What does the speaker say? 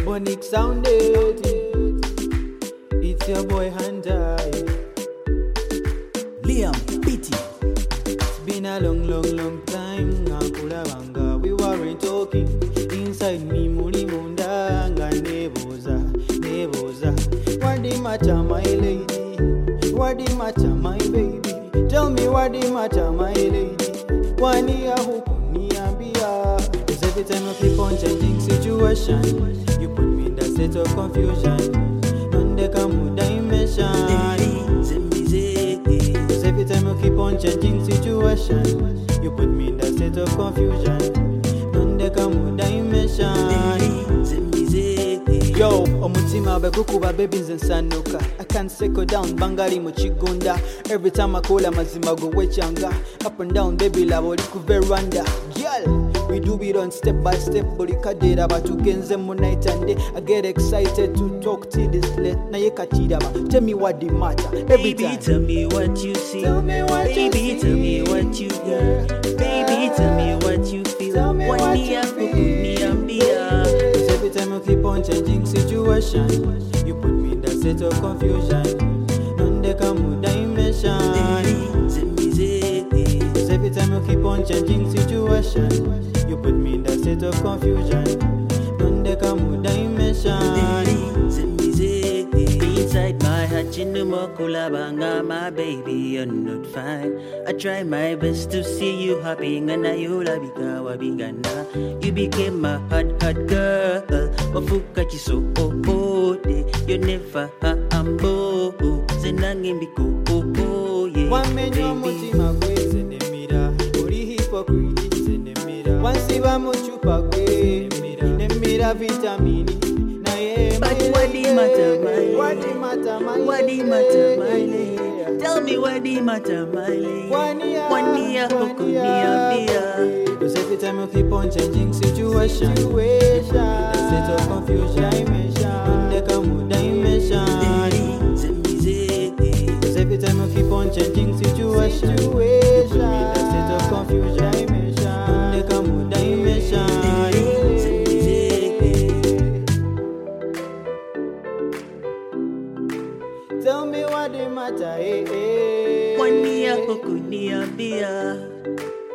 Ebonic sounded. It's your boy Hunter. Liam Pity. It's been a long time. We weren't talking. Inside me, muri munda nebuza. What the matter, my lady? What the matter, my baby? Tell me what the matter, my lady? Wani ahukuni ambia. Cause every time I keep on changing situation, you put me in that state of confusion. Nondeka muda dimension. Cause every time I keep on changing situation, you put me in that state of confusion. Nondeka muda dimension. Yo, omutima bekukuba babies and sanuka. I can't settle down, bangali muchigunda. Every time I call amazima go wechanga. Up and down, baby labo liku veranda. Girl, we do it on step by step. Bolikadera batugenze mu night and day. I get excited to talk till this late. Na yekachidaba, tell me what the matter. Every Baby, time. tell me what you see. Tell me what Baby, you see. tell me what you hear. Baby, tell me what you feel. Tell me what you feel. Every time you keep on changing situation, you put me in that state of confusion. Nondeka muda dimension. Cause every time you keep on changing situation, you put me in that state of confusion. Nondeka muda dimension. Inside my heart, chinumokula banga, my baby, you're not fine. I try my best to see you happy, and you labika wabingana. You became my hot girl. Wafuka chiso you never ambo. Zenangi miko yeah. One man your mutima gweze nemira, uri hypocrite nemira. One siba muchupa gwe nemira vitamini. But what the matter, my lady? What the matter, my lady? What the matter, my lady? Tell me what the matter, my lady? One year, Cause every time you keep on changing situation, the state of confusion dimension. Nondeka muda dimension. Cause every time you keep on changing situation, you put me in the state of confusion dimension. Nondeka muda dimension. Tell me what the matter, 1 year,